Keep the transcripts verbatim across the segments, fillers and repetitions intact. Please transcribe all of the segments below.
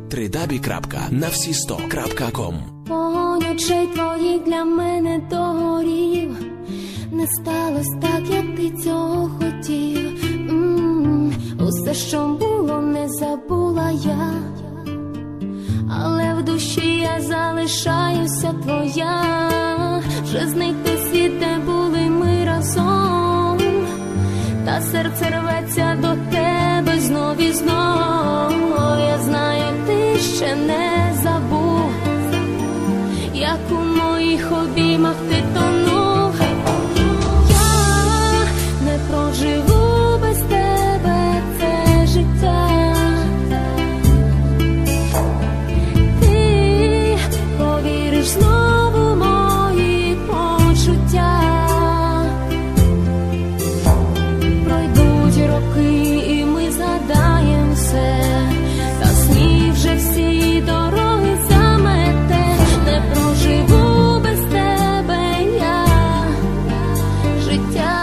три дабл ю крапка на всі сто крапка ком. Вогонь очей твоїх для мене догорів. Не сталося так, як ти цього хотів. М-м-м. Усе, що було, не забула я. Але в душі я залишаюся твоя. Вже зникли світ, де були ми разом. Та серце рветься до тебе знов і знов. Я знаю, ти ще не забув, як у моїх обіймах ти тонув. Я не проживу без тебе це життя. Ти повіриш знову мої почуття. Пройдуть роки і ми згадаєм все, та сніг вже всі дороги замете. Не проживу без тебе я життя.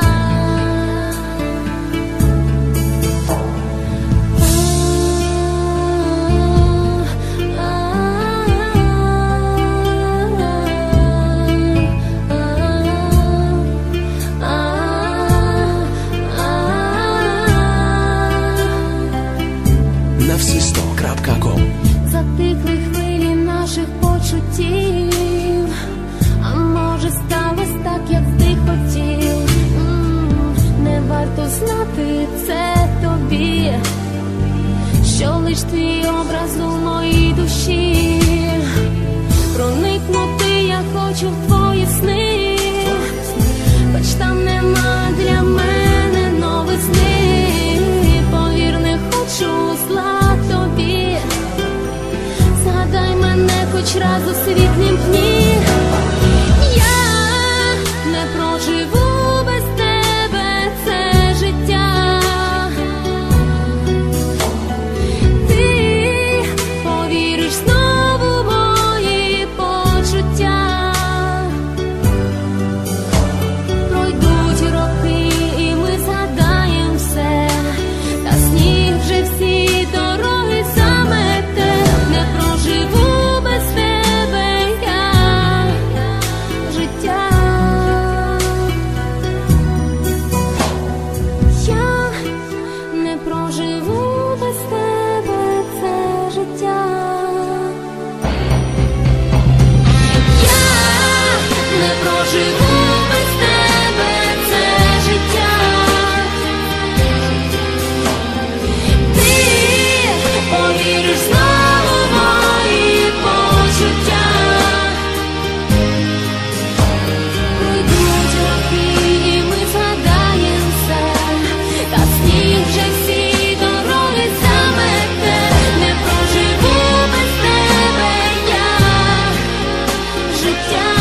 На всі сто крапка ком. Затихли хвилі наших почуттів. А може сталося так, як ти хотів. М-м, не варто знати це тобі, що лиш твій образ у моїй душі. Проникнути я хочу в твої сни, хоч там нема для мене новизни. Повір, не хочу зла тобі. Згадай мене хоч раз у світлім дні. Я не проживу без тебе це життя. Ти повіриш знову в мої почуття. Пройдуть роки і ми згадаєм все, та сніг вже всі дороги замете. Не проживу без тебе я життя. Я не проживу без тебе це життя. Я не проживу без тебе це життя. Ти повіриш знову в мої почуття. Пройдуть роки і ми згадаєм все, та сніг вже всі дороги замете. Не проживу без тебе я життя.